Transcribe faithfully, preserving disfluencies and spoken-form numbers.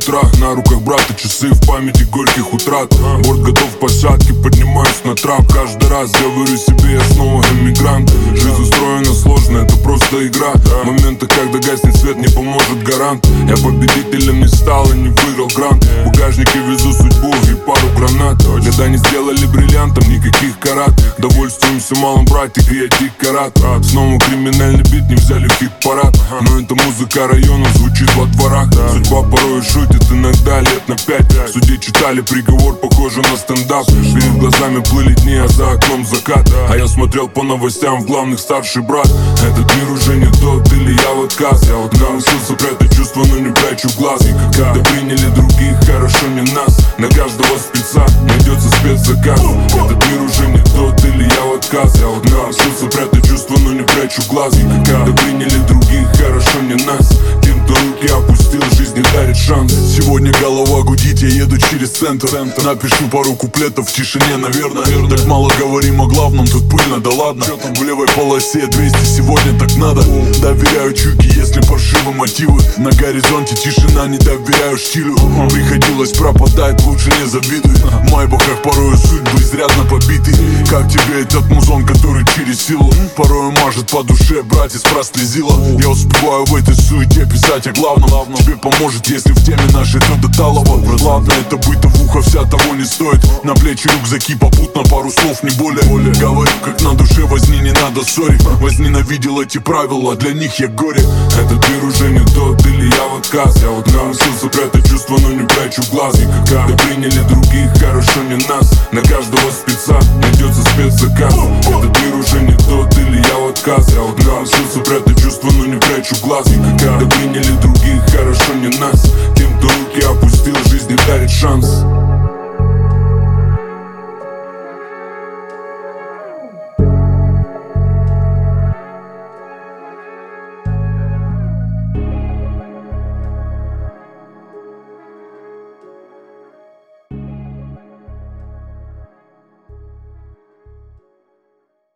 утра. На руках брата часы в памяти горьких утрат. Борт готов к посадке, поднимаюсь на трап. Каждый раз говорю себе, я снова эмигрант. Жизнь устроена сложно, это просто игра. Моменты, когда гаснет свет, не поможет гарант. Я победителем не стал и не выиграл грант. В багажнике везу судьбу и пару гранат. Года не сделали бриллиантом никаких карат. Довольствуемся малым, братик, и я тик карат. Снова криминальный бит, не взяли в хит-парад. Но эта музыка района звучит во дворах. Судьба порой шутит, иногда лет на пять. В суде читали приговор, похоже на стендап. Перед глазами плыли дни, а за окном закат. А я смотрел по новостям, в главных старший брат. Этот мир уже не тот, или я в отказ. Я вот научился прятать чувства, но не прячу глаз. Когда приняли других, хорошо не нас. На каждого спеца найдется спецзаказ. Этот мир уже не тот, или я в отказ. Я вот научился прятать чувства, но не прячу глаз. Когда приняли других, хорошо не нас. Тем, кто руки опустил, жизнь не дарит шанс. Сегодня голова гудит, я еду через центр. Напишу пару куплетов в тишине, наверное. Так мало говорим о главном, тут пыльно, да ладно. В левой полосе двести, сегодня так надо. Доверяю чуйке, если паршивы мотивы. На горизонте тишина, не доверяю штилю. Приходилось пропадать, лучше не завидуй. В майбахах порою судьбы изрядно побиты. Как тебе этот музон, который через силу порою мажет по душе, братец, прослезила. Я успеваю в этой суете писать о главном. Тебе поможет, если в теме нашей то до талого. Ладно, это бытовуха вся того не стоит. На плечи рюкзаки, попутно пару слов, не более. Говорю, как на душе, возни, не надо ссорить. Возненавидел эти правила, для них я горе. Этот мир уже не тот, или я в отказ. Я вот научился прятать чувства, но не прячу глаз. И когда приняли других, хорошо не нас. На каждого спеца найдется спецзаказ. Этот мир уже не тот, или я в отказ. Я вот научился прятать чувства, но не прячу глаз. И когда